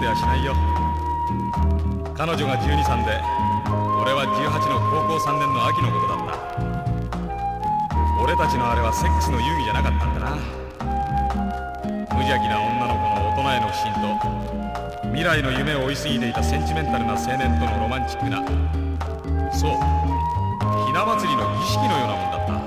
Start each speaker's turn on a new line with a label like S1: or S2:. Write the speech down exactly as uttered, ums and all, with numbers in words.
S1: ってやしないよ。彼女がじゅうに、さんで俺はじゅうはちの高校さんねんの秋のことだった。俺たちのあれはセックスの遊戯じゃなかったんだな。無邪気な女の子の大人への不信と未来の夢を追いすぎていたセンチメンタルな青年とのロマンチックな、そう、ひな祭りの儀式のようなもんだった。